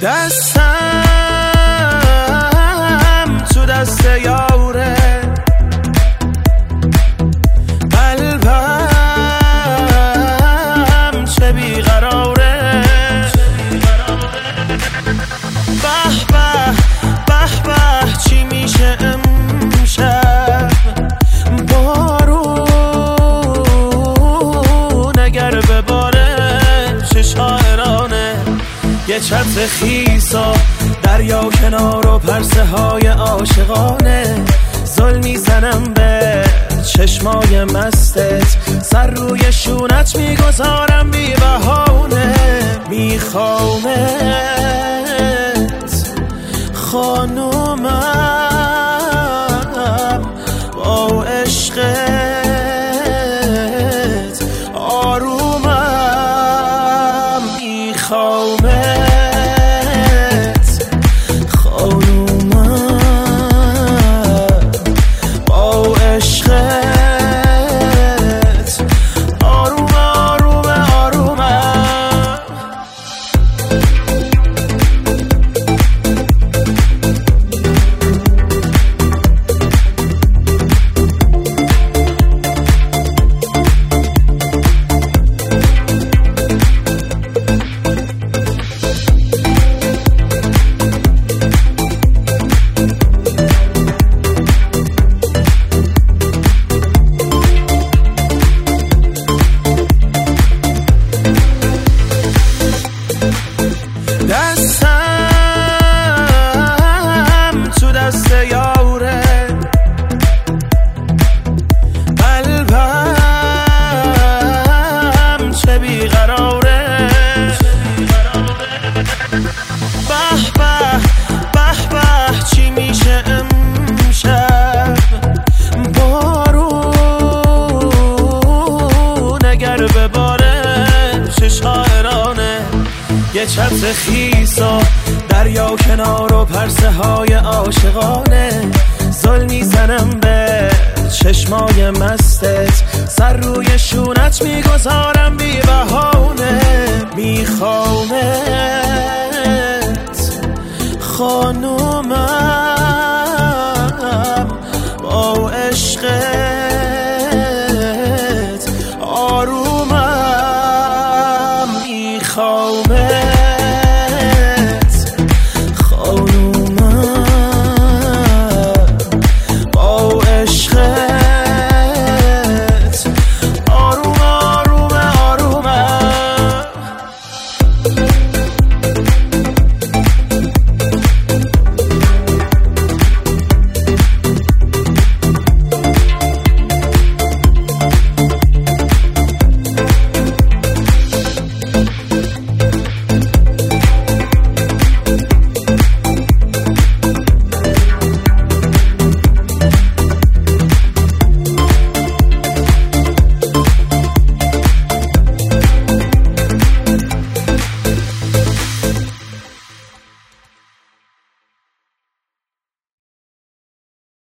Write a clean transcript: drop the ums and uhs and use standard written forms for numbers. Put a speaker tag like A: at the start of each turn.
A: دستم تو دست یاره، قلبم چه بیقراره. به به به به چی میشه امشب، بارون اگر بباره چه شاعرانه. یه چتر خیسا دریا کنار و پرسه های عاشقانه، زل میزنم به چشمای مستت، سر روی شونت میگذارم بی بهانه. میخوامت خانومم، با عشقت آرومم. میخوامت خانومم، با عشقت آروم آروم آرومم. دستم تو دست یاره، قلبم چه بیقراره. به به به به چی میشه امشب، بارون اگر بباره چه شاعرانه. یه چتر خیسا دریا کنار و پرسه های عاشقانه، زل میزنم به چشمای مستت، سر روی شونت میگذارم بی بهانه. میخوامت خانومم، با عشقت آرومم. میخوامت